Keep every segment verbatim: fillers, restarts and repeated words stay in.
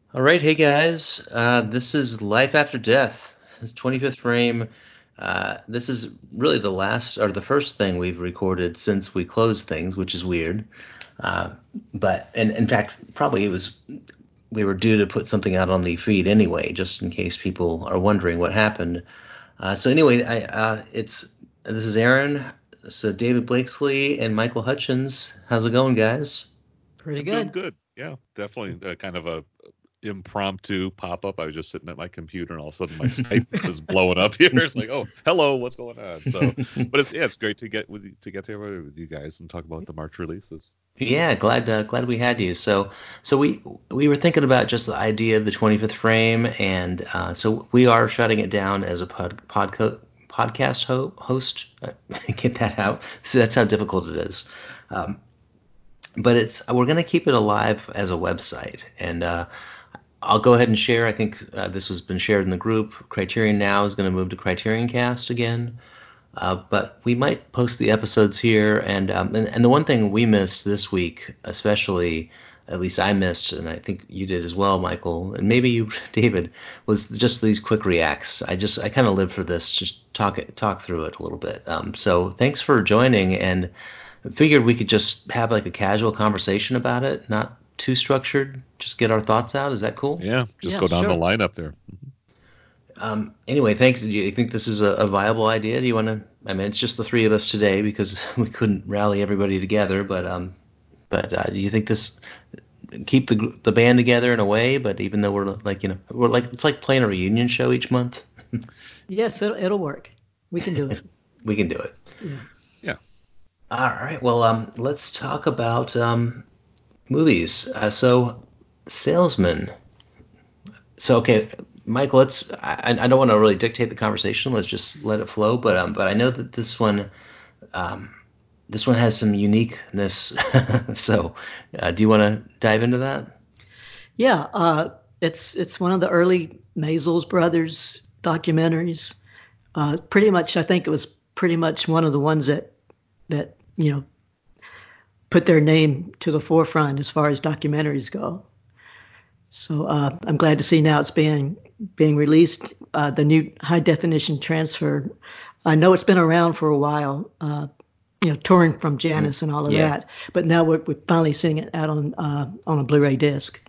All right, hey guys. Uh, this is Life After Death. This twenty-fifth frame. Uh, this is really the last or the first thing we've recorded since we closed things, which is weird. Uh, but and in fact, probably it was we were due to put something out on the feed anyway, just in case people are wondering what happened. Uh, so anyway, I uh, it's this is Aaron. So David Blakesley and Michael Hutchins. How's it going, guys? Pretty I'm doing good. good. Yeah, definitely uh, kind of a impromptu pop up. I was just sitting at my computer, and all of a sudden my Skype is blowing up here. It's like, oh, hello, what's going on? So, but it's yeah, it's great to get with you, to get together with you guys and talk about the March releases. Yeah, glad uh, glad we had you. So so we we were thinking about just the idea of the twenty-fifth frame, and uh, so we are shutting it down as a pod, podco- podcast ho- host. Uh, Get that out. So that's how difficult it is. Um, but it's we're going to keep it alive as a website, and uh, I'll go ahead and share. I think uh, this has been shared in the group. Criterion Now is going to move to Criterion Cast again. Uh, but we might post the episodes here, and, um, and and the one thing we missed this week, especially, at least I missed, and I think you did as well, Michael, and maybe you, David, was just these quick reacts. I just I kind of live for this, just talk it talk through it a little bit. Um, so thanks for joining, and figured we could just have like a casual conversation about it, not too structured. Just get our thoughts out. Is that cool? Yeah, just Yeah, go down the sure. lineup there. Um, anyway, thanks. Do you think this is a, a viable idea? Do you want to? I mean, it's just the three of us today because we couldn't rally everybody together. But um, but uh, do you think this keep the gr- the band together in a way? But even though we're like you know we're like it's like playing a reunion show each month. Yes, it'll, it'll work. We can do it. We can do it. Yeah. Yeah, All right. Well, um, let's talk about um movies. Uh, so, Salesman. So okay, Mike. Let's. I, I don't want to really dictate the conversation. Let's just let it flow. But um, but I know that this one this one has some uniqueness. so, uh, do you want to dive into that? Yeah, uh, it's it's one of the early Maisels brothers documentaries. Uh, pretty much, I think it was pretty much one of the ones that that you know put their name to the forefront as far as documentaries go. So uh, I'm glad to see now it's being being released. Uh, the new high definition transfer. I know it's been around for a while. Uh, you know, touring from Mm, Janus and all of yeah. that. But now we're, we're finally seeing it out on uh, on a Blu-ray disc,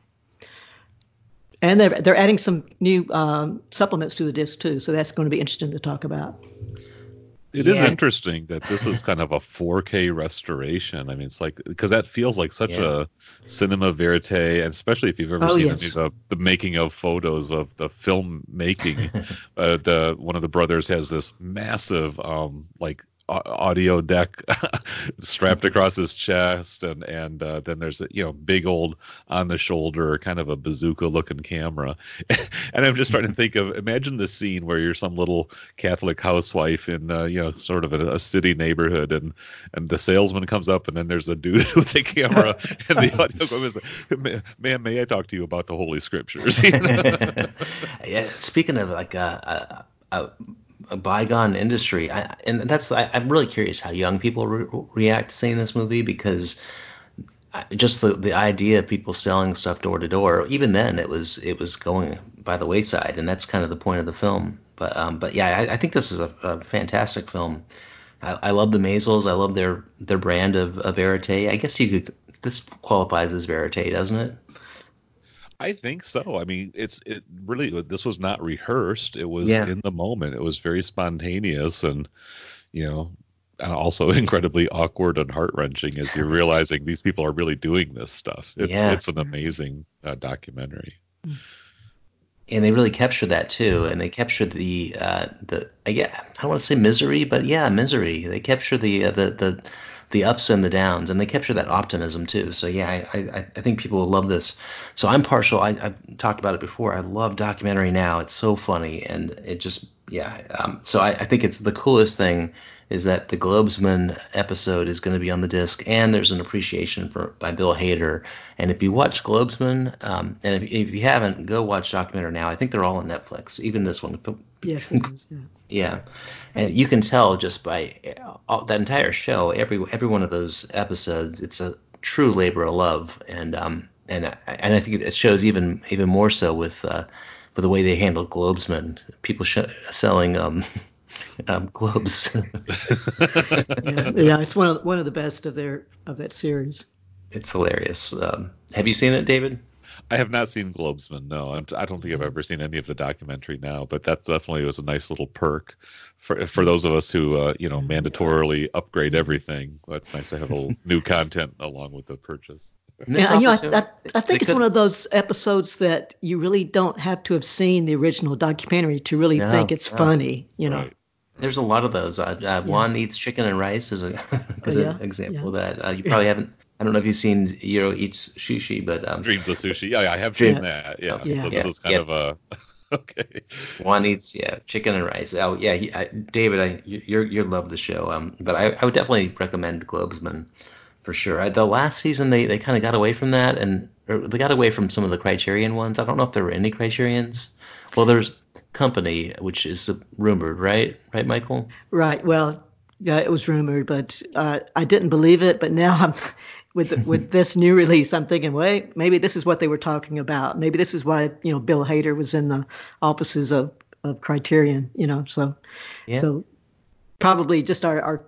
and they're they're adding some new um, supplements to the disc too. So that's going to be interesting to talk about. it is Yeah. interesting that this is kind of a four K restoration. I mean, it's like because that feels like such Yeah. a cinema verite, and especially if you've ever Oh seen any of yes, the the making of photos of the film making. Uh, the one of the brothers has this massive um like au- audio deck strapped across his chest, and and uh, then there's a you know big old on the shoulder kind of a bazooka looking camera. And I'm just trying to think of imagine the scene where you're some little Catholic housewife in uh, you know sort of a, a city neighborhood, and and the salesman comes up, and then there's a dude with a camera, and the audio goes, "Man, may I talk to you about the Holy Scriptures?" You know? yeah. Speaking of like a, a, a, a bygone industry, I, and that's I, I'm really curious how young people re- react to seeing this movie because just the the idea of people selling stuff door to door, even then it was it was going by the wayside, and that's kind of the point of the film. But um, but yeah, I, I think this is a, a fantastic film. I, I love the Maisels. I love their their brand of, of verite. I guess you could this qualifies as verite, doesn't it? I think so. I mean, it's it really this was not rehearsed. It was Yeah. in the moment. It was very spontaneous, and you know, and also incredibly awkward and heart wrenching as you're realizing these people are really doing this stuff. It's Yeah. it's an amazing uh, documentary. And they really capture that too, and they capture the uh, the I get I don't want to say misery, but yeah, misery. They capture the uh, the the the ups and the downs, and they capture that optimism too. So yeah, I I, I think people will love this. So I'm partial. I, I've talked about it before. I love documentary now. It's so funny, and it just yeah. Um, so I, I think it's the coolest thing is that the Globesman episode is going to be on the disc, and there's an appreciation for by Bill Hader. And if you watch Globesman, um, and if, if you haven't, go watch Documentary Now. I think they're all on Netflix, even this one. yes it is. Yeah. Yeah, and you can tell just by all, that entire show, every every one of those episodes, it's a true labor of love. And um, and I, and I think it shows even even more so with uh, with the way they handled Globesman. People sh- selling um, um, globes. Yeah, yeah, it's one of one of the best of their of that series. It's hilarious. Um, have you seen it, David? I have not seen Globesman. No, I'm, I don't think I've ever seen any of the documentary now. But that definitely was a nice little perk for for those of us who uh, you know mandatorily upgrade everything. It's nice to have a little new content along with the purchase. Missed Yeah, you know, I, I opportunity. I They think it's one could. of those episodes that you really don't have to have seen the original documentary to really think No, it's no. funny. You know. Right, There's right. a lot of those. Uh, uh, Yeah. Juan Eats Chicken and Rice is a Oh good yeah. example Yeah. of that. Uh, you Yeah. probably haven't. I don't know if you've seen Zero Eats Sushi, but um, Dreams of Sushi. Yeah, yeah, I have Dream. seen that. Oh, Yeah. So Yeah. this yeah, is kind yeah. of a okay. Juan Eats, yeah, chicken and rice. Oh, yeah. He, I, David, I, you- you're you love the show. Um, but I, I would definitely recommend Globesman for sure. I, the last season they, they kind of got away from that, and or they got away from some of the Criterion ones. I don't know if there were any Criterions. Well, there's Company, which is rumored, right? Right, Michael? Right. Well, yeah, it was rumored, but uh, I didn't believe it. But now I'm with the, with this new release, I'm thinking, wait, maybe this is what they were talking about. Maybe this is why you know Bill Hader was in the offices of, of Criterion. You know, so Yeah. so probably just our our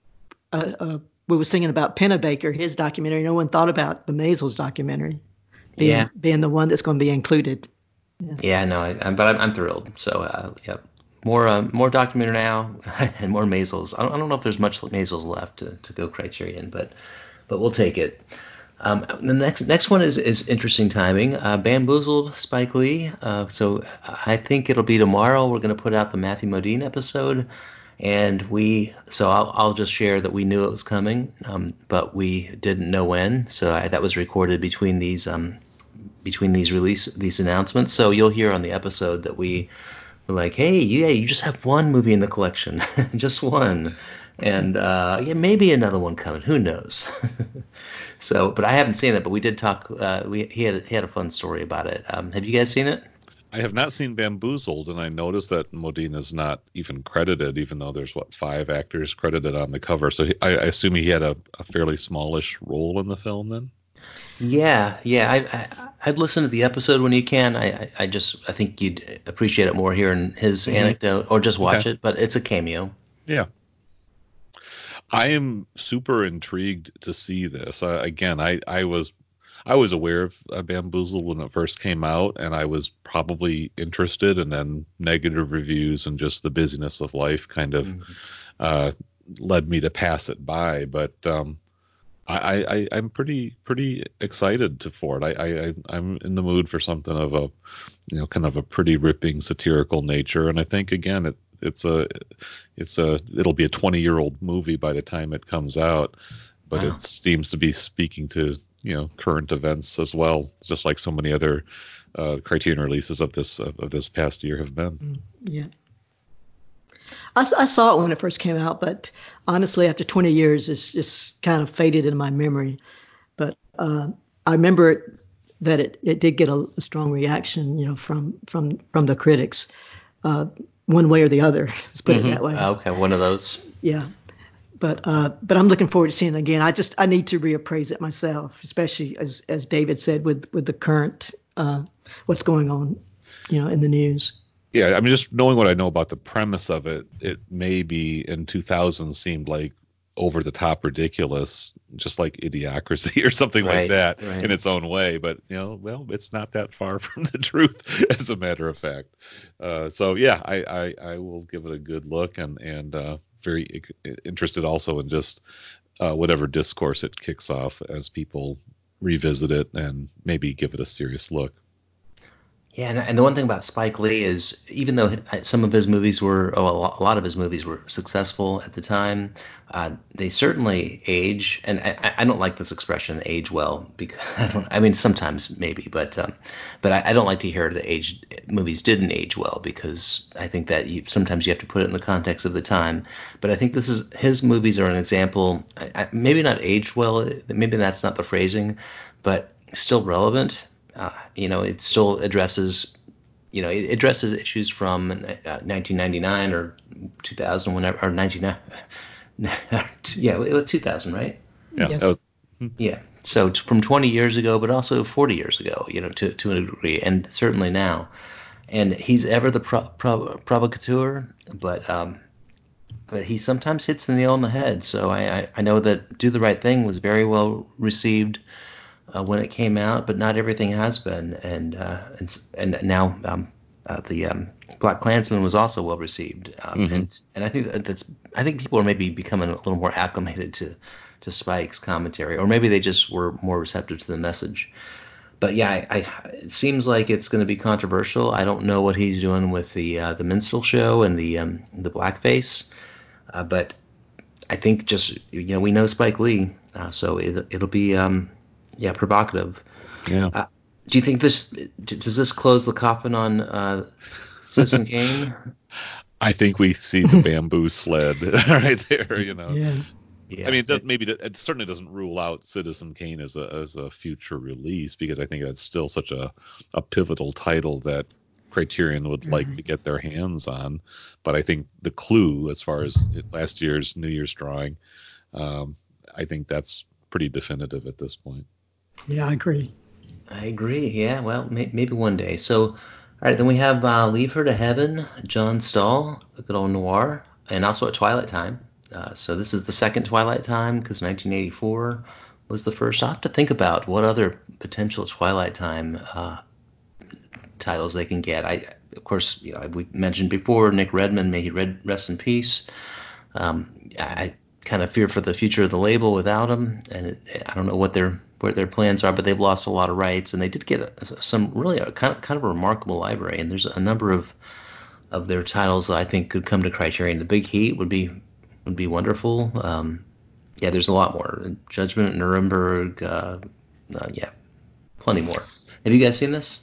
uh, uh, we was thinking about Pennebaker, his documentary. No one thought about the Maisels documentary being Yeah. being the one that's going to be included. Yeah. Yeah, no, I, I'm, but I'm, I'm thrilled. So, uh, yeah, more uh, more documentary now and more Maisels. I don't, I don't know if there's much Maisels left to, to go Criterion, but but we'll take it. Um, the next next one is is interesting timing. Uh, Bamboozled, Spike Lee. Uh, so I think it'll be tomorrow. We're going to put out the Matthew Modine episode, and we. So I'll I'll just share that we knew it was coming, um, but we didn't know when. So I, that was recorded between these um, between these release these announcements. So you'll hear on the episode that we were like, "Hey, yeah, you just have one movie in the collection, just one, and uh, yeah, maybe another one coming. Who knows?" So, but I haven't seen it. But we did talk. Uh, we he had he had a fun story about it. Um, have you guys seen it? I have not seen Bamboozled, and I noticed that Modine is not even credited, even though there's what five actors credited on the cover. So he, I, I assume he had a, a fairly smallish role in the film. Then, Yeah, yeah. I, I I'd listen to the episode when you can. I, I I just I think you'd appreciate it more hearing his hmm anecdote or just okay, watch it. But it's a cameo. yeah, I am super intrigued to see this. Uh, again, I I was I was aware of uh, Bamboozled when it first came out, and I was probably interested, and then negative reviews and just the busyness of life kind of Mhm. uh, led me to pass it by. But um, I, I, I'm pretty pretty excited to for it. I, I I'm in the mood for something of a, you know, kind of a pretty ripping satirical nature, and I think again it it's a it's a it'll be a twenty year old movie by the time it comes out, but Wow. it seems to be speaking to you know current events as well, just like so many other uh, Criterion releases of this of, of this past year have been. Yeah. I, I saw it when it first came out, but honestly, after twenty years, it's just kind of faded in my memory. But uh, I remember it, that it, it did get a, a strong reaction, you know, from from from the critics, uh, one way or the other. Let's put it hmm that way. Okay, one of those. Yeah. But uh, but I'm looking forward to seeing it again. I just I need to reappraise it myself, especially as as David said with with the current uh, what's going on, you know, in the news. Yeah, I mean, just knowing what I know about the premise of it, it maybe in two thousand seemed like over the top ridiculous, just like Idiocracy or something like Right, that in right. its own way. But you know, well, it's not that far from the truth, as a matter of fact. Uh, so yeah, I, I I will give it a good look, and and uh, very i- interested also in just uh, whatever discourse it kicks off as people revisit it and maybe give it a serious look. Yeah, and, and the one thing about Spike Lee is, even though some of his movies were, oh, a lo- a lot of his movies were successful at the time, uh, they certainly age. And I, I don't like this expression, age well, because I don't. I mean, sometimes maybe, but um, but I, I don't like to hear that age movies didn't age well, because I think that you, sometimes you have to put it in the context of the time. But I think this is his movies are an example. I, I, maybe not aged well. Maybe that's not the phrasing, but still relevant. Uh, you know, it still addresses, you know, it addresses issues from uh, nineteen ninety-nine or two thousand, whenever, or ninety-nine. Yeah, it was two thousand, right? Yeah, that Yes. was, Yeah. So t- from twenty years ago, but also forty years ago, you know, to to a degree, and certainly now. And he's ever the pro- pro- provocateur, but um, but he sometimes hits the nail on the head. So I, I, I know that Do the Right Thing was very well received uh, when it came out, but not everything has been. And uh, and, and now um, uh, the um, Black Klansman was also well received. Um, Hmm. and and I think that that's I think people are maybe becoming a little more acclimated to to Spike's commentary, or maybe they just were more receptive to the message. But yeah, I, I, it seems like it's going to be controversial. I don't know what he's doing with the uh, the minstrel show and the um, the blackface, uh, but I think just you know we know Spike Lee, uh, so it, it'll be um, yeah provocative. Yeah. Uh, do you think this does this close the coffin on uh, Citizen Kane? I think we see the bamboo sled right there, you know. Yeah. I Yeah, mean, it does, it, maybe that- it certainly doesn't rule out Citizen Kane as a as a future release because I think that's still such a a pivotal title that Criterion would like to get their hands on. But I think the clue, as far as last year's New Year's drawing, um, I think that's pretty definitive at this point. Yeah, I agree. I agree. Yeah, well, may, maybe one day. So, all right, then we have uh, Leave Her to Heaven, John Stahl, a good old noir, and also at Twilight Time. Uh, so this is the second Twilight Time because nineteen eighty-four was the first. I have to think about what other potential Twilight Time uh, titles they can get. I, of course, you know, we mentioned before Nick Redman, may he red, rest in peace. I, I kind of fear for the future of the label without him, and it, I don't know what their what their plans are, but they've lost a lot of rights, and they did get a, some really a, kind of kind of a remarkable library, and there's a number of of their titles that I think could come to Criterion. The Big Heat would be would be wonderful. Um, yeah, there's a lot more. Judgment, Nuremberg, uh, uh, yeah, plenty more. Have you guys seen this?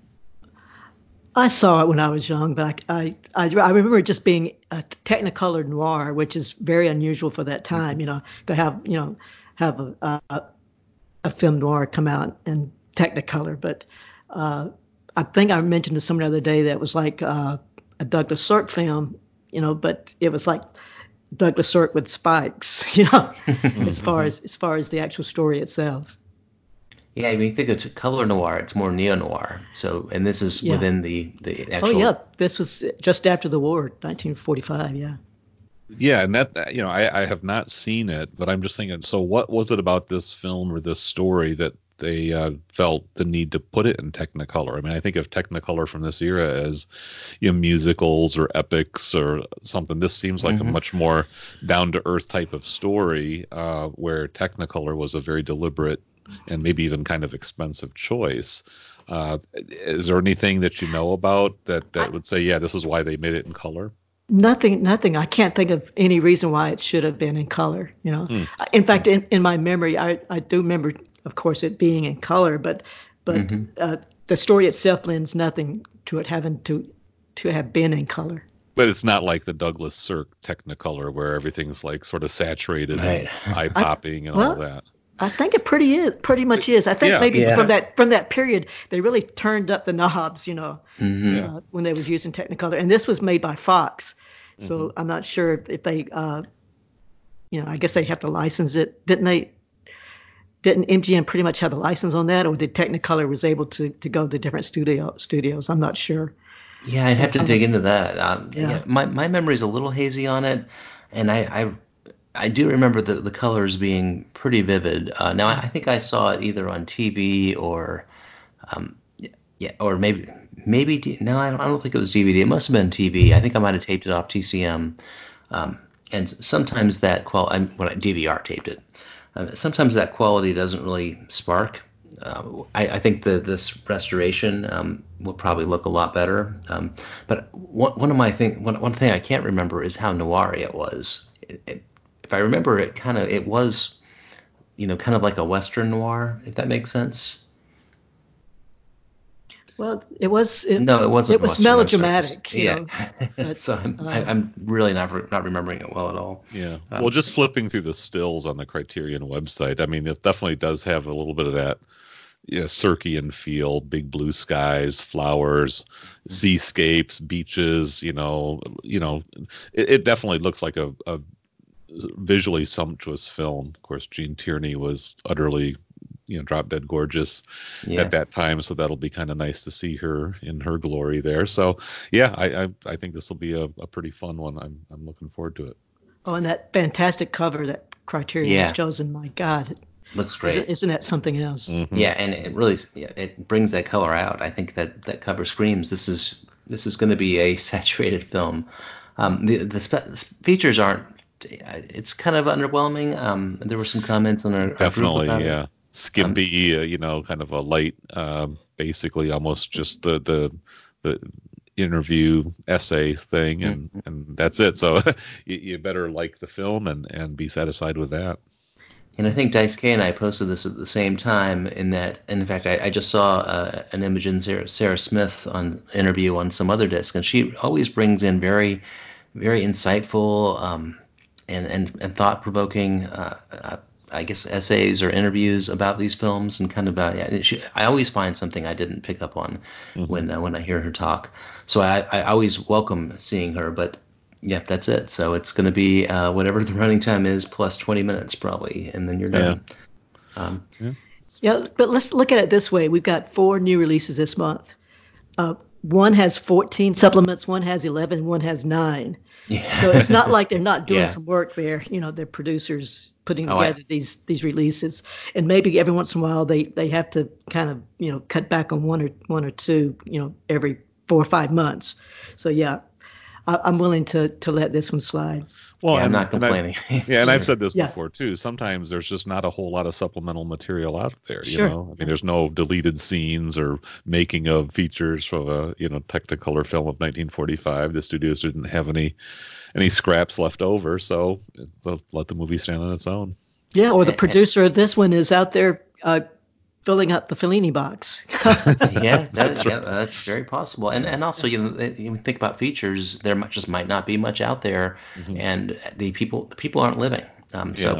I saw it when I was young, but I, I, I, I remember it just being a Technicolor noir, which is very unusual for that time, you know, to have, you know, have a, a, a film noir come out in Technicolor. But uh, I think I mentioned to someone the other day that it was like uh, a Douglas Sirk film, you know, but it was like Douglas Sirk with spikes, you know, as far Mm-hmm. as as far as the actual story itself. Yeah, when you think of color noir, it's more neo noir. So, and this is Yeah. within the the Oh yeah, actual. this was just after the war, nineteen forty-five. Yeah. Yeah, and that that, you know, I, I have not seen it, but I'm just thinking, so what was it about this film or this story that they uh, felt the need to put it in Technicolor? I mean, I think of Technicolor from this era as, you know, musicals or epics or something. This seems like a Mhm. much more down to earth type of story, uh, where Technicolor was a very deliberate and maybe even kind of expensive choice. Uh, is there anything that you know about that I, that would say, yeah, this is why they made it in color? Nothing, nothing. I can't think of any reason why it should have been in color. You know, Hmm. in fact, in, in my memory, I, I do remember, of course, it being in color, but but Mhm. uh, the story itself lends nothing to it having to to have been in color. But it's not like the Douglas Sirk Technicolor where everything's like sort of saturated Right. and eye I popping and all well, that. I think it pretty is pretty much is. I think Yeah, maybe but from Yeah. that, that from that period, they really turned up the knobs. You know, yeah. Mhm. uh, when they was using Technicolor, and this was made by Fox, Hmm. so I'm not sure if, if they, uh, you know, I guess they have to license it, didn't they? Didn't M G M pretty much have the license on that, or did Technicolor was able to to go to different studio studios? I'm not sure. Yeah, I'd I'm, have to I'm dig not, into that. Um, yeah. yeah, my my memory's a little hazy on it, and I I, I do remember the the colors being pretty vivid. Uh, now I think I saw it either on T V or yeah, or maybe maybe D- no, I don't, I don't think it was D V D. It must have been T V. I think I might have taped it off T C M. And s- sometimes that qual I'm when I D V R taped it. Uh, sometimes that quality doesn't really spark. Uh, I, I think the this restoration um, will probably look a lot better. Um, but one, one of my thing one, one thing I can't remember is how noir it was. It, it, if I remember, it kind of it was you know kind of like a Western noir, if that makes sense. Well, it was it No, it wasn't it was Western. I'm sorry. It's- melodramatic, you yeah. know, but So I'm I, uh, I'm really not re- not remembering it well at all. Yeah. Well, Um, just flipping through the stills on the Criterion website, I mean, it definitely does have a little bit of that, you know, Circean feel, big blue skies, flowers, seascapes, beaches, you know, you know, it, it definitely looks like a, a visually sumptuous film. Of course, Gene Tierney was utterly you know, drop dead gorgeous Yeah. at that time. So that'll be kind of nice to see her in her glory there. So yeah, I I, I think this will be a, a pretty fun one. I'm I'm looking forward to it. Oh, and that fantastic cover that Criterion has Yeah. chosen. My God, Looks isn't great. isn't that something else? Hmm. Yeah, and it really yeah, it brings that color out. I think that that cover screams this is this is going to be a saturated film. Yeah. Um, the the spe- features aren't. It's kind of underwhelming. Um, there were some comments on our, our group Definitely, about it. yeah. Um, Skimpy, uh, you know, kind of a light, um, basically almost just the the the interview essay thing, and mm. and that's it. So you, you better like the film and and be satisfied with that. And I think Dice K and I posted this at the same time. In that, and in fact, I, I just saw uh, an Imogen Sarah, Sarah Smith on interview on some other disc, and she always brings in very, very insightful um, and and and thought provoking. Uh, uh, I guess essays or interviews about these films, and kind of uh, yeah, she, I always find something I didn't pick up on Hmm. when uh, when I hear her talk. So I, I always welcome seeing her, but yeah, that's it. So it's going to be uh, whatever the running time is plus twenty minutes probably, and then you're Yeah, done. Um, yeah, Yeah, but let's look at it this way. We've got four new releases this month. One has fourteen supplements, one has eleven, one has nine. So it's not yeah, like they're not doing yeah. some work there. You know, they're producers putting Oh, I, together these these releases, and maybe every once in a while they they have to kind of you know cut back on one or one or two you know every four or five months. So yeah, I, I'm willing to to let this one slide. well, yeah. I'm and not and I complaining yeah, for and I've sure. said this Yeah, before too. Sometimes there's just not a whole lot of supplemental material out there, you sure. know. I mean, there's no deleted scenes or making of features from a, you know, Technicolor film of nineteen forty-five. The studios didn't have any any scraps left over, so they'll let the movie stand on its own. Yeah, or the And, and, producer of this one is out there uh, filling up the Fellini box. yeah, that That's yeah, right. that's very possible. And and also, Yeah, you know, you think about features, there might, just might not be much out there, Hmm. and the people the people aren't living. Um, so Yeah.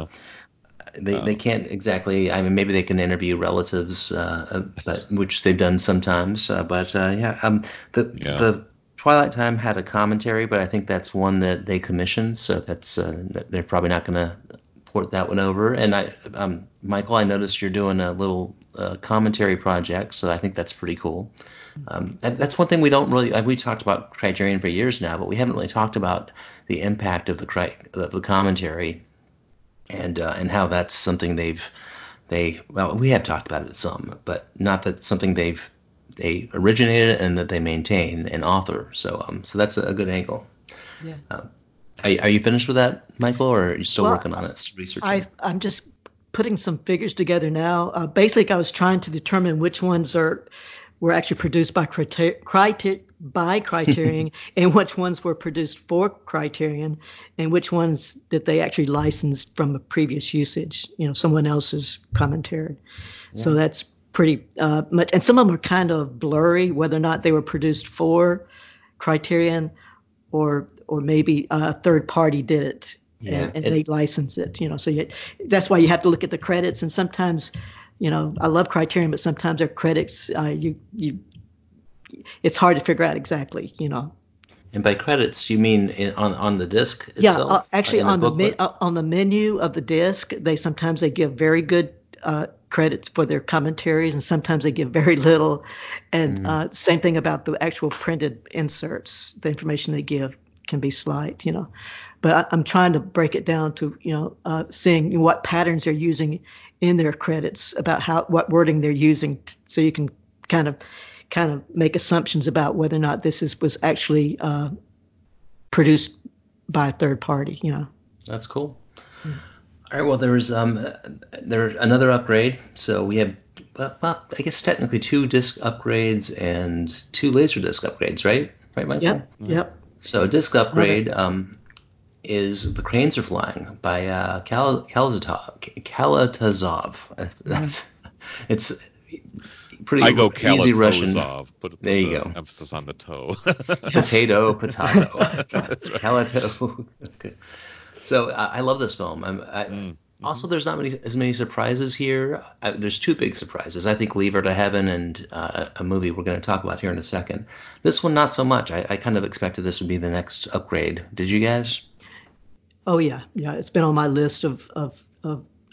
they they Uh, can't exactly. I mean, maybe they can interview relatives, uh, uh, but which they've done sometimes. Uh, but uh, yeah, um, the yeah. the Twilight Time had a commentary, but I think that's one that they commissioned, so that's uh, they're probably not going to port that one over. And I, um, Michael, I noticed you're doing a little uh, commentary project, so I think that's pretty cool. Um, that, yeah, that's one thing we don't really. We talked about Criterion for years now, but we haven't really talked about the impact of the cri- of the commentary and uh, and how that's something they've they well we have talked about it some, but not that something they've they originated and that they maintain and author. So um so that's a, a good angle. yeah. Are, are you finished with that, Michael, or are you still Well, working on it, I researching? I'm just putting some figures together now. Uh, basically, I was trying to determine which ones are were actually produced by criter- criter- by Criterion, and which ones were produced for Criterion, and which ones that they actually licensed from a previous usage. You know, someone else's commentary. So Yeah. that's pretty uh, much. And some of them are kind of blurry, whether or not they were produced for Criterion or or maybe a third party did it and, Yeah. and they It license it. You know, so you, that's why you have to look at the credits. And sometimes, you know, I love Criterion, but sometimes their credits, uh, you you, it's hard to figure out exactly. You know, and by credits you mean in, on on the disc yeah. Uh, itself, uh, actually, in the on the me- booklet? uh, on the menu of the disc, they sometimes they give very good uh, credits for their commentaries, and sometimes they give very little. And Mm, uh, same thing about the actual printed inserts. The information they give can be slight. You know, but I, I'm trying to break it down to you know uh, seeing what patterns they're using in their credits about how what wording they're using, t- so you can kind of kind of make assumptions about whether or not this is was actually uh, produced by a third party. You know. that's cool. Yeah. All right. Well, there's um there another upgrade. So we have well, well, I guess technically two disc upgrades and two laser disc upgrades, right? Right, Michael? Yep. Yeah. Yep. So disc Love it. upgrade um is The Cranes Are Flying by uh Kal Kalatazov. Kalatazov. Yeah. That's it's pretty I go easy Russian. Kalatozov. Put There put you the go. emphasis on the toe. Potato, potato. That's right. Calato. Okay. So uh, I love this film. I'm, I, Mm, hmm. also, there's not many as many surprises here. I, there's two big surprises. I think Leave Her to Heaven and uh, a movie we're going to talk about here in a second. This one, not so much. I, I kind of expected this would be the next upgrade. Did you guys? Oh yeah. Yeah. It's been on my list of of of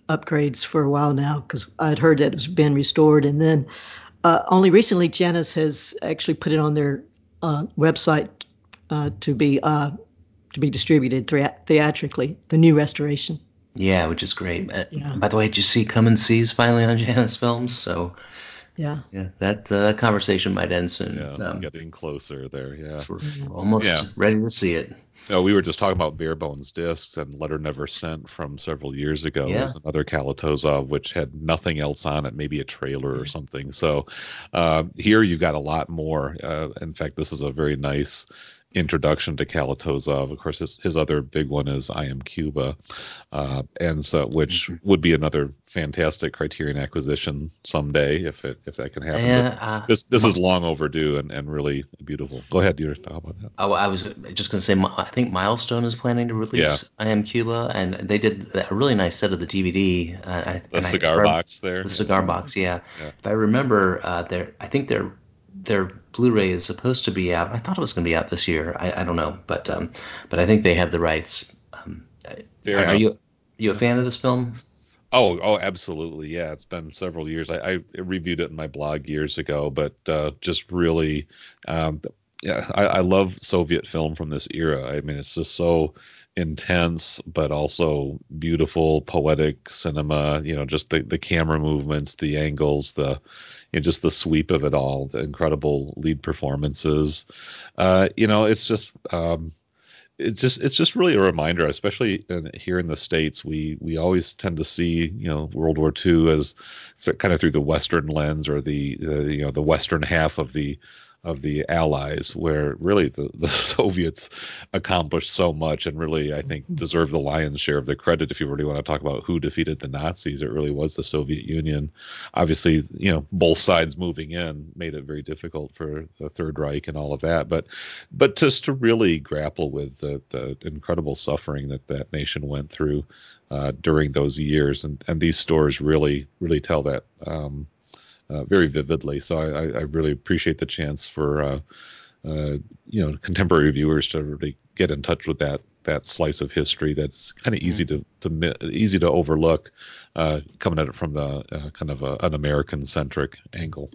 upgrades for a while now because I'd heard that it was been restored, and then uh, only recently Janus has actually put it on their uh, website uh, to be uh, to be distributed thea- theatrically. The new restoration. Yeah, which is great. Uh, Yeah, by the way, did you see Come and See's finally on Janus Films? So yeah, yeah, that uh, conversation might end soon. Yeah, Um, getting closer there. Yeah. so we're, yeah. we're Yeah. almost ready to see it. No, we were just talking about Bare Bones Discs, and Letter Never Sent from several years ago Yeah. is another Kalatozov, which had nothing else on it, maybe a trailer or something. So uh, here you've got a lot more. Uh, in fact, this is a very nice introduction to Kalatozov. Of course, his, his other big one is I Am Cuba, uh, and so which Mhm. would be another fantastic Criterion acquisition someday if it if that can happen. But Yeah, uh, this this is my, long overdue and, and really beautiful. Go ahead, you were talking about that. I, I was just going to say, Mi- I think Milestone is planning to Yeah, release I Am Cuba, and they did a really nice set of the D V D. Uh, I- the and I, if cigar I, box there. the Yeah, cigar box, yeah. yeah. If I remember, uh, their I think their their Blu-ray is supposed to be out. I thought it was going to be out this year. I, I don't know, but um, but I think they have the rights. Um, Fair are, are enough. you you a fan of this film? Oh, oh, absolutely. Yeah, it's been several years. I, I reviewed it in my blog years ago, but uh, just really, um, yeah, I, I love Soviet film from this era. I mean, it's just so intense, but also beautiful, poetic cinema. You know, just the the camera movements, the angles, the you know, just the sweep of it all, the incredible lead performances. Uh, you know, it's just. Um, it's just it's just really a reminder, especially in, here in the States. We we always tend to see you know World War Two as kind of through the Western lens or the, the you know the Western half of the of the Allies, where really the, the Soviets accomplished so much and really, I think, deserve the lion's share of the credit. If you really want to talk about who defeated the Nazis, it really was the Soviet Union. Obviously, you know, both sides moving in made it very difficult for the Third Reich and all of that. But but just to really grapple with the, the incredible suffering that that nation went through uh, during those years, and and these stories really really tell that um, uh, very vividly. So I, I really appreciate the chance for uh, uh, you know contemporary viewers to really get in touch with that that slice of history that's kind of easy to to easy to overlook, uh, coming at it from the uh, kind of a, an American centric angle.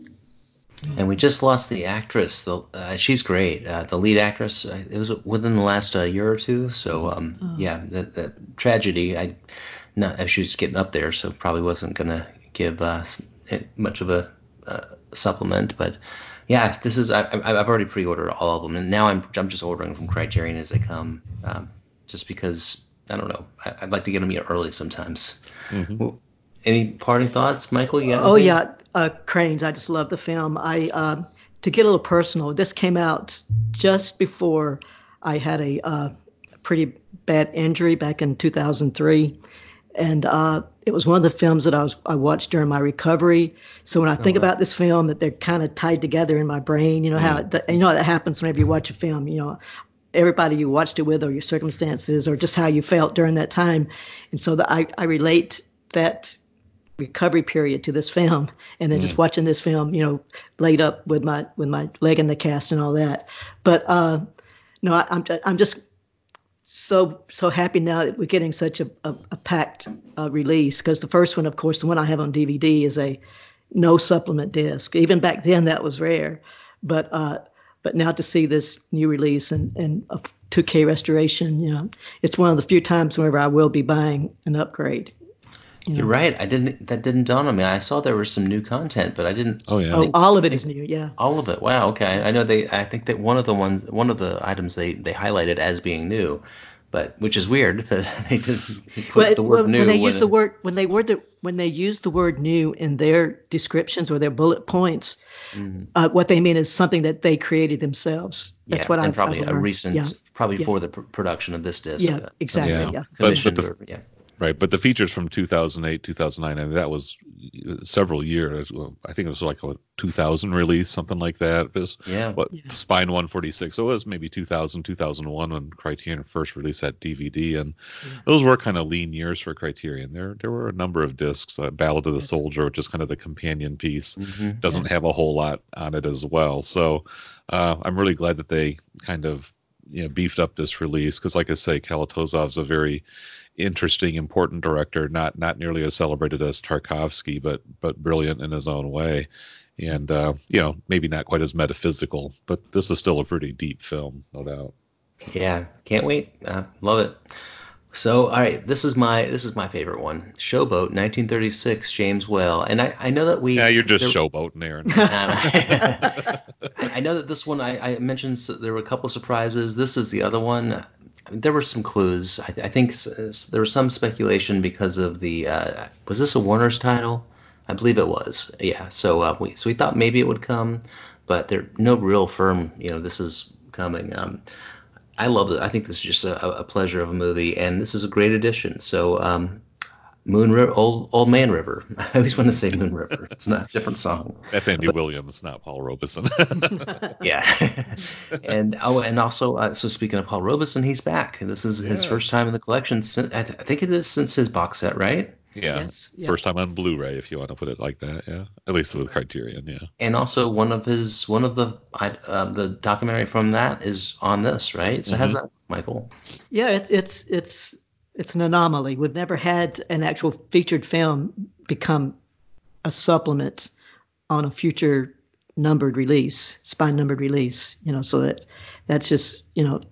And we just lost the actress. The uh, she's great. Uh, the lead actress. uh, It was within the last uh, year or two. So um, Uh, yeah, that, that tragedy. I not as she was getting up there, so probably wasn't gonna give uh, s- it much of a uh, supplement. But yeah, this is. I, I- I've already pre-ordered all of them, and now I'm I'm just ordering from Criterion as they come, um, just because I don't know. I, I'd like to get them here early sometimes. Hmm. Well, any parting thoughts, Michael? You got oh anything? yeah, uh, Cranes. I just love the film. I um, to get a little personal. This came out just before I had a uh, pretty bad injury back in two thousand three, and uh, it was one of the films that I was I watched during my recovery. So when I Oh think wow. about this film, that they're kind of tied together in my brain. You know how Mm. and you know how that happens whenever you watch a film. You know, everybody you watched it with, or your circumstances, or just how you felt during that time, and so the, I I relate that recovery period to this film, and then just Mm. watching this film, you know, laid up with my with my leg in the cast and all that. But uh, no, I, I'm I'm just so so happy now that we're getting such a, a, a packed uh, release, because the first one, of course, the one I have on D V D is a no supplement disc. Even back then, that was rare, but uh, but now to see this new release and and a two K restoration, you know, it's one of the few times whenever I will be buying an upgrade. You You're know, right. I didn't. That didn't dawn on me. I saw there was some new content, but I didn't Oh yeah. oh, think all of it is think new. Yeah, all of it. Wow. Okay. I know they. I think that one of the ones, one of the items they they highlighted as being new, but which is weird that they didn't Well, put the it, word when, when new they when use the it. word when they word the, when they use the word new in their descriptions or their bullet points, Mhm. uh, what they mean is something that they created themselves. That's Yeah, what and I've, I've probably a learned. Yeah, recent, probably yeah, for the pr production of this disc, yeah, uh, something exactly. Yeah. they Yeah, But but commissioned the or yeah. right, but the features from two thousand eight, two thousand nine, and that was uh, several years. Well, I think it was like a two thousand release, something like that. It was Yeah. what yeah, Spine one forty-six. So it was maybe two thousand, two thousand one when Criterion first released that D V D, and yeah. those were kind of lean years for Criterion. There there were a number of discs. Uh, Ballad of the Yes, Soldier, which is kind of the companion piece, Hmm. yeah, doesn't have a whole lot on it as well. So uh, I'm really glad that they kind of you know, beefed up this release because, like I say, Kalatozov's a very interesting, important director. Not not nearly as celebrated as Tarkovsky, but but brilliant in his own way. And uh, you know, maybe not quite as metaphysical, but this is still a pretty deep film, no doubt. Yeah, can't wait. Uh, love it. So, all right, this is my this is my favorite one. Showboat, nineteen thirty-six, James Whale. And I, I know that Yeah, we you're just there, showboating, Aaron. I, I know that this one I, I mentioned s- there were a couple surprises. This is the other one. There were some clues. I, I think s- s- there was some speculation because of the uh, was this a Warner's title? I believe it was. Yeah. So uh, we so we thought maybe it would come, but there no real firm. You know, this is coming. Um, I love it. I think this is just a, a pleasure of a movie, and this is a great addition. So, um, Moon River, Old Old Man River. I always want to say Moon River. It's not a different song, That's Andy but Williams, not Paul Robeson. yeah. And oh, and also, uh, so speaking of Paul Robeson, he's back. This is his first time Yes. in the collection. Since, I, th- I think it is since his box set, right? Yeah. Yes. Yeah. First time on Blu-ray, if you want to put it like that. Yeah. At least with Criterion. Yeah. And also, one of his one of the I, uh, the documentary from that is on this, right? So how's Hmm. that, Michael? Yeah, it's it's it's it's an anomaly. We've never had an actual featured film become a supplement on a future numbered release, spine numbered release. You know, so that that's just you know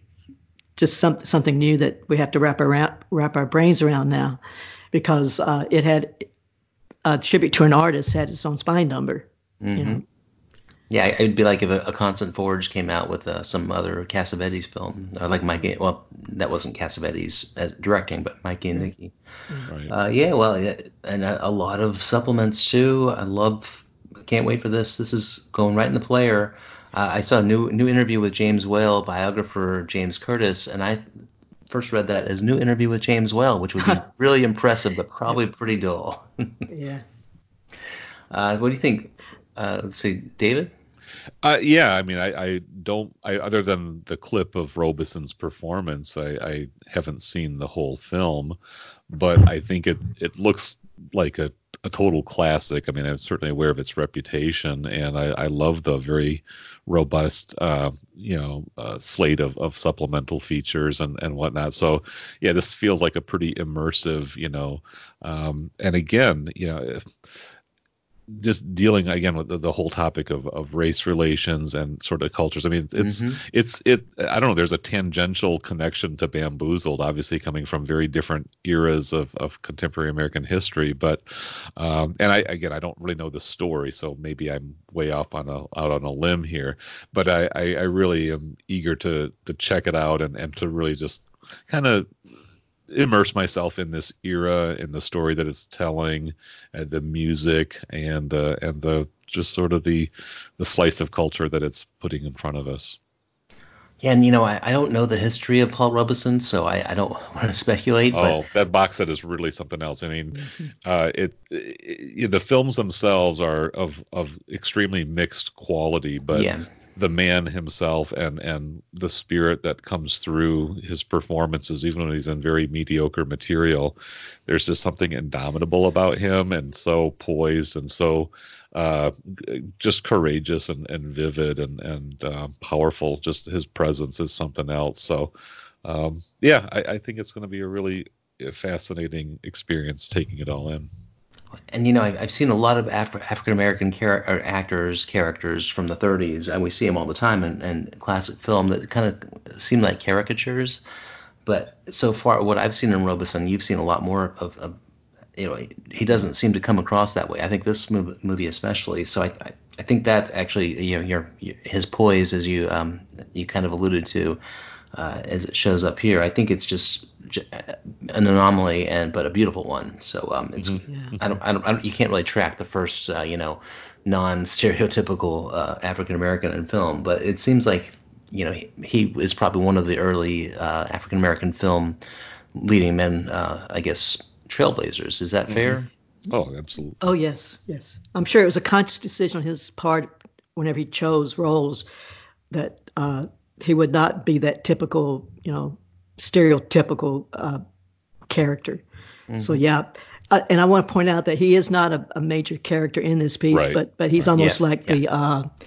just some, something new that we have to wrap around wrap our brains around now, because uh, it had a tribute to an artist had its own spine number. You Hmm. know, Yeah, it'd be like if a, a Constant Forge came out with uh, some other Cassavetes film, or like Mikey. Well, that wasn't Cassavetes as directing, but Mikey and right? Nicky. Yeah. Right. Uh, yeah, well, yeah, and a, a lot of supplements too. I love. Can't wait for this. This is going right in the player. Uh, I saw a new new interview with James Whale, biographer James Curtis, and I first read that as new interview with James Whale, which would be really impressive, but probably Yep. pretty dull. Yeah. Uh, what do you think? Uh, let's see, David. Uh, yeah, I mean, I, I don't, I, other than the clip of Robeson's performance, I, I haven't seen the whole film, but I think it, it looks like a, a total classic. I mean, I'm certainly aware of its reputation, and I, I love the very robust, uh, you know, uh, slate of, of supplemental features and, and whatnot. So, yeah, this feels like a pretty immersive, you know, um, and again, you know, just dealing again with the, the whole topic of, of race relations and sort of cultures. I mean, it's Hmm. it's it. I don't know. There's a tangential connection to Bamboozled, obviously coming from very different eras of, of contemporary American history. But um, and I again, I don't really know the story, so maybe I'm way off on a out on a limb here. But I I, I really am eager to to check it out and and to really just kind of immerse myself in this era, in the story that it's telling, and the music, and the and the just sort of the the slice of culture that it's putting in front of us. Yeah, and you know, I, I don't know the history of Paul Robeson, so I, I don't want to speculate, but Oh, that box set is really something else. I mean, Mhm. uh, it, it the films themselves are of of extremely mixed quality, but yeah. the man himself and and the spirit that comes through his performances, even when he's in very mediocre material, there's just something indomitable about him, and so poised and so uh, just courageous and, and vivid and and um, powerful. Just his presence is something else. So um, yeah, I, I think it's going to be a really uh, fascinating experience taking it all in. And you know, I've, I've seen a lot of Af- African American char- or actors characters from the thirties, and we see them all the time in, in classic film that kind of seem like caricatures. But so far, what I've seen in Robeson, you've seen a lot more of, of you know, he doesn't seem to come across that way. I think this movie, movie especially. So I, I, I think that actually, you know, your, your his poise, as you um, you kind of alluded to, uh, as it shows up here. I think it's just j- an anomaly, and but a beautiful one. So um, it's Hmm. Yeah. I don't, I don't, I don't you can't really track the first uh, you know non-stereotypical uh, African American in film, but it seems like you know he, he is probably one of the early uh, African American film leading men. Uh, I guess trailblazers. Is that Hmm. fair? Oh, absolutely. Oh yes, yes. I'm sure it was a conscious decision on his part whenever he chose roles that uh, he would not be that typical, you know, stereotypical uh, character. So Hmm. yeah, uh, and I want to point out that he is not a, a major character in this piece, Right. but but he's Right. Yeah, almost like yeah. the uh,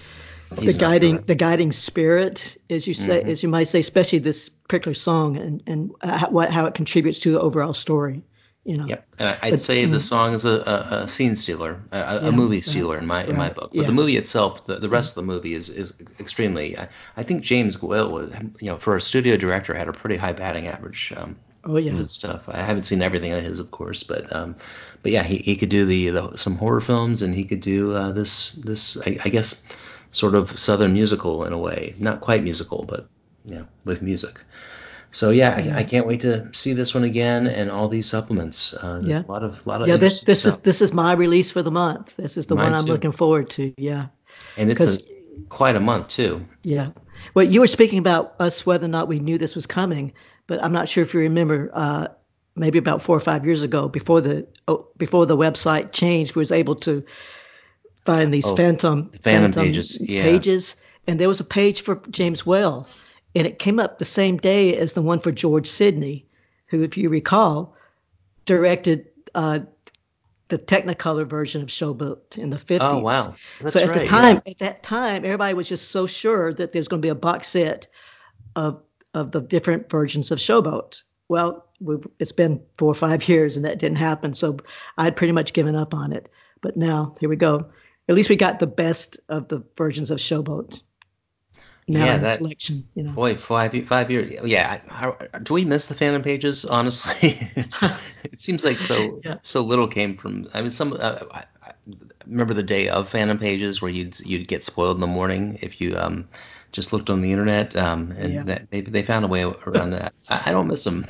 the He's not guiding correct. the guiding spirit, as you say, Hmm. as you might say, especially this particular song and and how, what how it contributes to the overall story. You know, Yep, and I- I'd but say the mm, song is a, a, a scene stealer, a, a yeah, movie right, stealer in my in my right, book. But the yeah, movie itself, the, the yeah. rest of the movie is is extremely. I, I think James Whale was, you know, for a studio director, had a pretty high batting average um, Oh with yeah, his stuff. I haven't seen everything of his, of course, but um, but yeah, he, he could do the, the some horror films, and he could do uh, this this I, I guess sort of southern musical in a way, not quite musical, but you know, with music. So yeah, I, I yeah, can't wait to see this one again and all these supplements. Uh, yeah, a lot of lot of yeah. This interesting this is stuff. this is my release for the month. This is the one Mine I'm too, looking forward to. Yeah, and it's a because quite a month too. yeah. Well, you were speaking about us whether or not we knew this was coming, but I'm not sure if you remember. Uh, maybe about four or five years ago, before the oh, before the website changed, we was able to find these Oh, phantom the Phantom Pages. phantom Yeah. pages, and there was a page for James Whale, and it came up the same day as the one for George Sidney, who, if you recall, directed uh, the Technicolor version of Showboat in the Oh fifties. wow, So that's at the right. Yeah. time, at that time, everybody was just so sure that there's going to be a box set of of the different versions of Showboat. Well, we, it's been four or five years, and that didn't happen. So I'd pretty much given up on it. But now here we go. At least we got the best of the versions of Showboat now Yeah. in the That collection. You know. boy, five ye- five years. Yeah. I, how, do we miss the Phantom Pages? Honestly, it seems like so Yeah. so little came from. I mean, some. Uh, I, I remember the day of Phantom Pages where you'd you'd get spoiled in the morning if you um just looked on the internet. Um, and Yeah. that maybe they found a way around that. I, I don't miss them.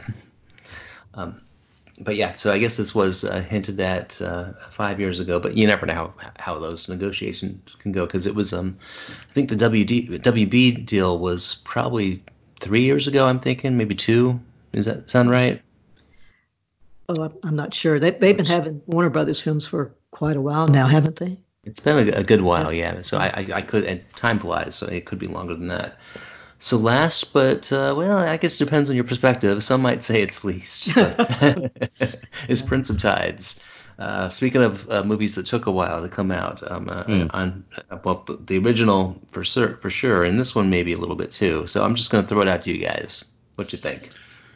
But yeah, so I guess this was uh, hinted at uh, five years ago, but you never know how, how those negotiations can go because it was, um, I think the W D, W B deal was probably three years ago. I'm thinking maybe two. Does that sound right? Oh, I'm I'm not sure. They they've been having Warner Brothers films for quite a while now, haven't they? It's been a, a good Yeah. while, yeah. So I, Yeah. I, I could, and time flies, so it could be longer than that. So last, but uh, well, I guess it depends on your perspective. Some might say it's least, but is Yeah. Prince of Tides. Uh, speaking of uh, movies that took a while to come out, um, uh, Hmm. on uh, well, the the original for sure, for sure, and this one maybe a little bit too. So I'm just going to throw it out to you guys. What you think?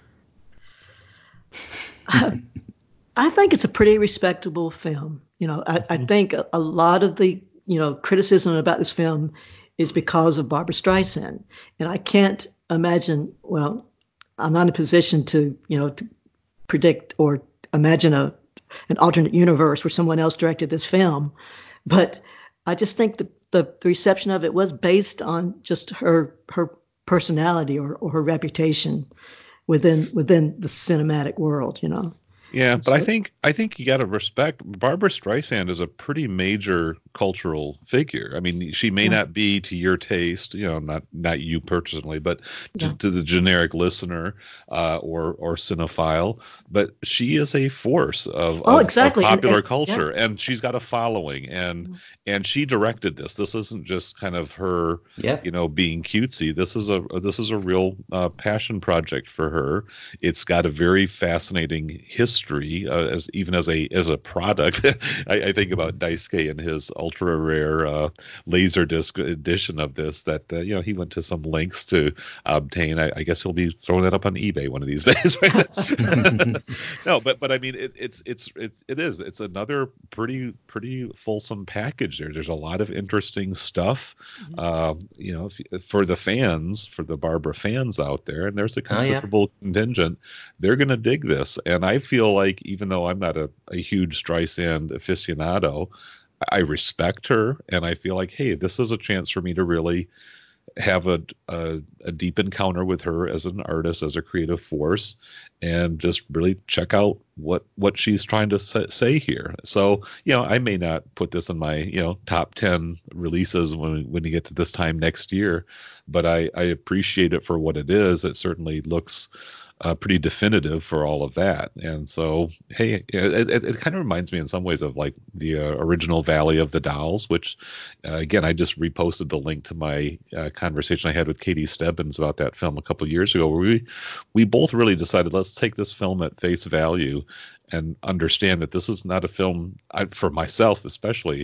I think it's a pretty respectable film. You know, I, I think a, a lot of the, you know, criticism about this film is because of Barbara Streisand. And I can't imagine, well, I'm not in a position to, you know, to predict or imagine a an alternate universe where someone else directed this film. But I just think the, the, the reception of it was based on just her her personality or, or her reputation within within the cinematic world, you know. Yeah, And but I so think I think you got to respect Barbara Streisand is a pretty major cultural figure. I mean, she may yeah, not be to your taste, you know, not not you personally, but to, yeah. to the generic listener uh, or or cinephile. But she is a force of Oh, of of exactly. And popular and yeah, culture, and she's got a following, and and she directed this. This isn't just kind of her, you Yep. know, being cutesy. This is a this is a real uh, passion project for her. It's got a very fascinating history, uh, as even as a as a product. I, I think about Daisuke and his ultra rare uh, laser disc edition of this. That uh, you know he went to some lengths to obtain. I, I guess he'll be throwing that up on eBay one of these days, right? No, but but I mean it, it's it's it's it is it's another pretty pretty fulsome package there. There's a lot of interesting stuff, yeah, um, you know, if, for the fans, for the Barbara fans out there, and there's a Oh yeah. considerable contingent, they're going to dig this. And I feel like even though I'm not a, a huge Streisand aficionado, I respect her, and I feel like, hey, this is a chance for me to really have a, a a deep encounter with her as an artist, as a creative force, and just really check out what what she's trying to say, say here. So, you know, I may not put this in my, you know, top ten releases when when you get to this time next year, but I I appreciate it for what it is. It certainly looks uh, pretty definitive for all of that. And so, hey, it, it, it kind of reminds me in some ways of like the uh, original Valley of the Dolls, which, uh, again, I just reposted the link to my uh, conversation I had with Katie Stebbins about that film a couple of years ago, where we we both really decided let's take this film at face value and understand that this is not a film I, for myself, especially.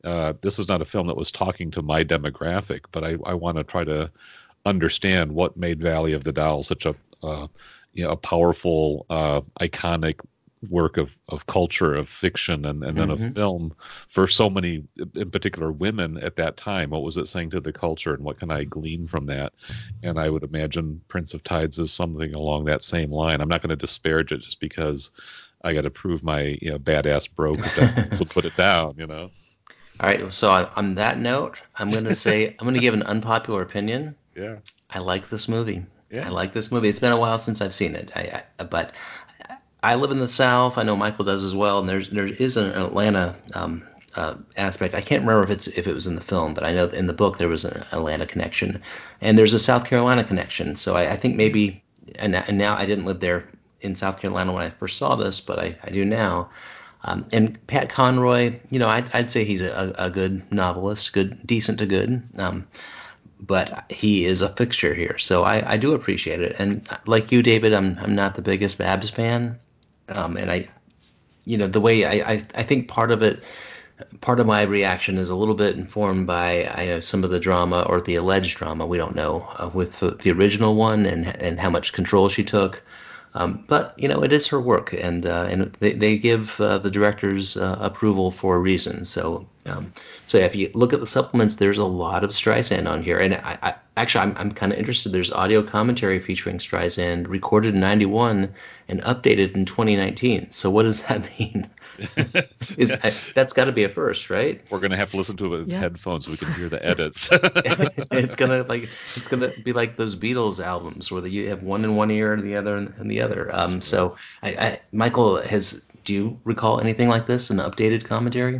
uh, this is not a film that was talking to my demographic, but I, I want to try to understand what made Valley of the Dolls such a uh, you know a powerful, uh, iconic work of, of culture, of fiction, and, and then of Hmm. film for so many, in particular, women at that time. What was it saying to the culture, and what can I glean from that? And I would imagine Prince of Tides is something along that same line. I'm not going to disparage it just because I got to prove my you know badass bro credentials and put it down. You know. All right. So on, on that note, I'm going to say I'm going to give an unpopular opinion. Yeah. I like this movie. I Yeah. like this movie. It's been a while since I've seen it. I, I but I live in the South. I know Michael does as well. And there's there is an Atlanta um, uh, aspect. I can't remember if it's if it was in the film, but I know in the book there was an Atlanta connection, and there's a South Carolina connection. So I, I think maybe, and, and now I didn't live there in South Carolina when I first saw this, but I, I do now. Um, and Pat Conroy, you know, I'd, I'd say he's a, a good novelist, good, decent to good. Um, but he is a fixture here, so I, I do appreciate it. And like you, David, I'm I'm not the biggest Babs fan, um, and I, you know, the way I, I I think part of it, part of my reaction is a little bit informed by I know some of the drama or the alleged drama we don't know uh, with the, the original one and and how much control she took. Um, but you know, it is her work, and uh, and they, they give uh, the director's uh, approval for a reason. So, um, so if you look at the supplements, there's a lot of Streisand on here, and I, I actually I'm I'm kind of interested. There's audio commentary featuring Streisand, recorded in ninety-one and updated in twenty nineteen. So, what does that mean? Is I, that's got to be a first, right? We're gonna have to listen to it with Yeah. headphones so we can hear the edits. It's gonna like it's gonna be like those Beatles albums where you have one in one ear and the other in, in the other. Um, Sure. so I, I Michael has. Do you recall anything like this? An updated commentary?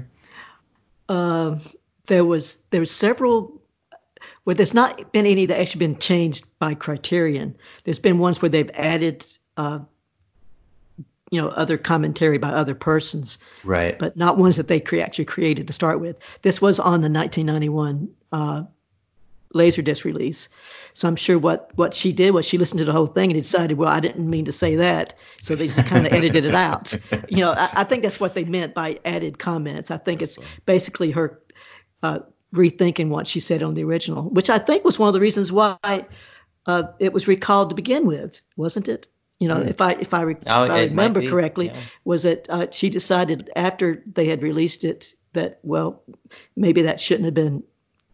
Uh, there was there's several where there's not been any that actually been changed by Criterion. There's been ones where they've added, uh, you know, other commentary by other persons, Right. but not ones that they cre- actually created to start with. This was on the nineteen ninety-one uh, Laserdisc release. So I'm sure what what she did was she listened to the whole thing and decided, well, I didn't mean to say that, so they just kind of edited it out. You know, I, I think that's what they meant by added comments. I think it's So, basically her uh, rethinking what she said on the original, which I think was one of the reasons why uh, it was recalled to begin with, wasn't it? You know, Hmm. if I if I re- Oh, if I it might remember be. correctly, Yeah. was that uh, she decided after they had released it that, well, maybe that shouldn't have been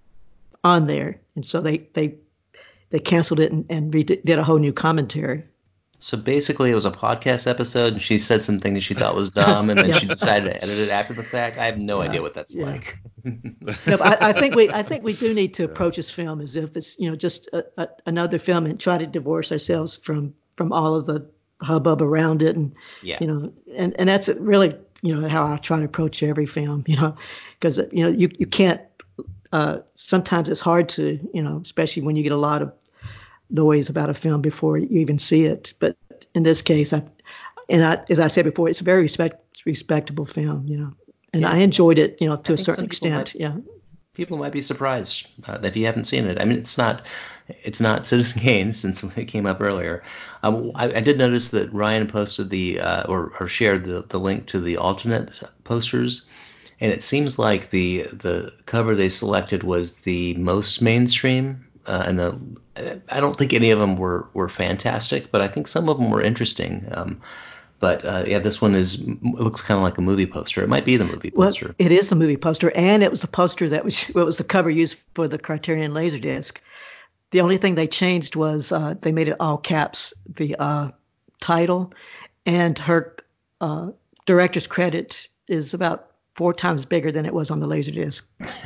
on there, and so they they they canceled it and, and redid, did a whole new commentary. So basically, it was a podcast episode, and she said some things she thought was dumb, and then Yeah, she decided to edit it after the fact. I have no idea yeah, what that's yeah. like. Yeah, but I, I think we I think we do need to yeah. approach this film as if it's, you know, just a, a, another film and try to divorce ourselves from from all of the hubbub around it, and Yeah. you know, and and that's really, you know, how I try to approach every film, you know, because you know you you can't. Uh, sometimes it's hard to, you know, especially when you get a lot of noise about a film before you even see it. But in this case, I and I, as I said before, it's a very respect, respectable film, you know, and I Yeah. enjoyed it, you know, I to a think certain some people might extent. Yeah. people might be surprised uh, if you haven't seen it. I mean, it's not it's not Citizen Kane since it came up earlier. Um, I, I did notice that Ryan posted the uh, or, or shared the, the link to the alternate posters, and it seems like the the cover they selected was the most mainstream. Uh, and the I don't think any of them were were fantastic, but I think some of them were interesting. Um, but uh, yeah, this one is it looks kind of like a movie poster. It might be the movie Well, poster. it is the movie poster, and it was the poster that was what was the cover used for the Criterion Laserdisc. The only thing they changed was uh, they made it all caps, the uh, title, and her uh, director's credit is about four times bigger than it was on the Laserdisc.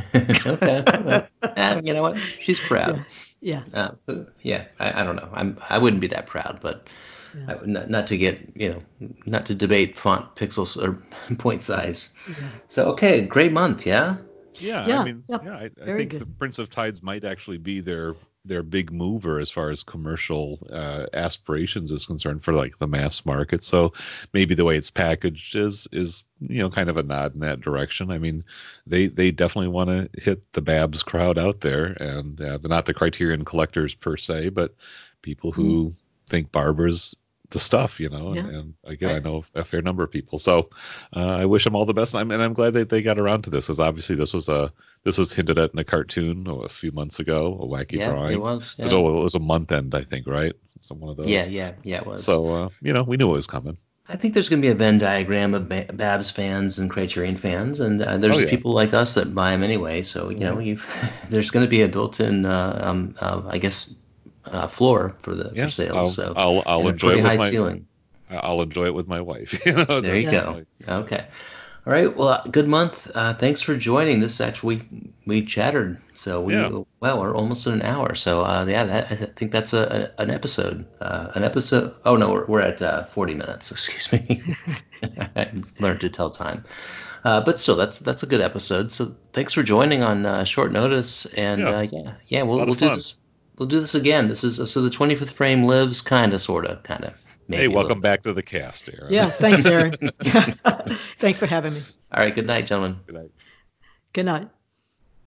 Okay, well, eh, you know what? She's proud. Yeah, yeah, Uh, yeah, I, I don't know. I'm I wouldn't be that proud, but yeah, I, not, not to get you know not to debate font pixels or point size. yeah, So okay, great month, yeah. Yeah, I yeah, mean, yep. yeah, I, I Very think good. the Prince of Tides might actually be their their big mover as far as commercial uh, aspirations is concerned for like the mass market. So maybe the way it's packaged is is you know kind of a nod in that direction. I mean, they they definitely want to hit the Babs crowd out there, and uh, they're not the Criterion collectors per se, but people Mm. who think Barbara's the stuff, you know. And, Yeah. and again, I Right. know a fair number of people, so uh, I wish them all the best. And I'm, and I'm glad that they got around to this, because obviously this was a this was hinted at in a cartoon oh, a few months ago, a wacky Yeah, it drawing. It was. was, Yeah. oh, it was a month end, I think, right? So one of Yeah, those. yeah, yeah, it was. So uh, you know, we knew it was coming. I think there's going to be a Venn diagram of ba- Babs fans and Criterion fans, and uh, Oh there's yeah. people like us that buy them anyway. So you know, Hmm. you there's going to be a built-in, uh, um, uh, I guess, uh, floor for the for Yeah, sales. I'll So, I'll I'll and a enjoy pretty it with high my ceiling. I'll enjoy it with my wife. You know, There you that's Yeah. go. like, Okay. All right. Well, uh, good month. Uh, thanks for joining. This actually we we chattered. So we yeah. well, we're almost at an hour. So uh, yeah, that, I think that's a, a an episode. Uh, an episode. Oh no, we're we're at uh, forty minutes. Excuse me. I learned to tell time. Uh, but still, that's that's a good episode. So thanks for joining on uh, short notice. And Yeah, uh, yeah, yeah, a we'll lot we'll of do fun. this. We'll do this again. This is so the twenty-fifth frame lives, kind of, sort of, kind of, Hey, maybe a little welcome bit. back to the cast, Aaron. Yeah. Thanks, Aaron. Thanks for having me. All right. Good night, gentlemen. Good night. Good night.